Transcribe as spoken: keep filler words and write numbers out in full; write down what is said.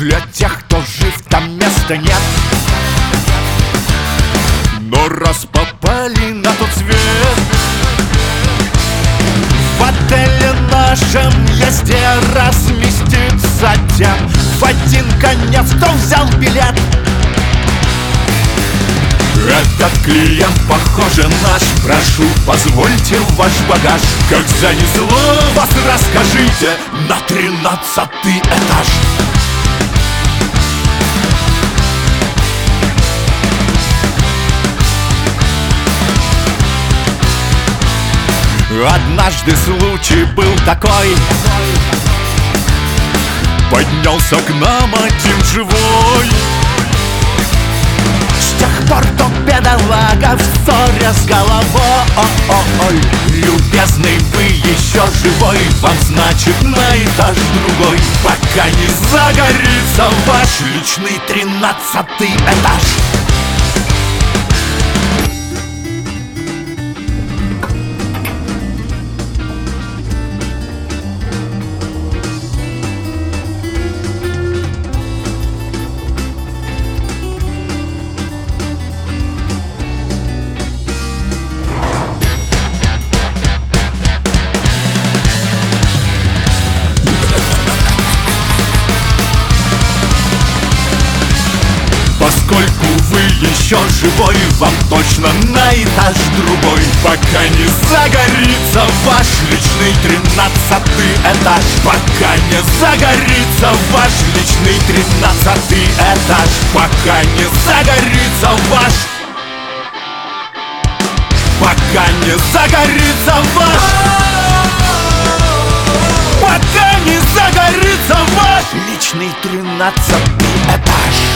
Для тех, кто жив, там места нет. Но раз попали на тот свет, в отеле нашем есть где разместиться тем. В один конец кто взял билет. Этот клиент, похоже, наш. Прошу, позвольте ваш багаж. Как занесло вас, расскажите, на тринадцатый этаж. Однажды случай был такой. Поднялся к нам один живой. С тех пор тот бедолага в ссоре с головой. Любезный, вы еще живой, вам значит на этаж другой. Пока не загорится ваш личный тринадцатый этаж. Поскольку вы еще живой, вам точно на этаж другой. Пока не загорится ваш личный тринадцатый этаж. Пока не загорится ваш личный тринадцатый этаж. Пока не загорится ваш. Пока не загорится ваш. Пока не загорится ваш личный тринадцатый этаж.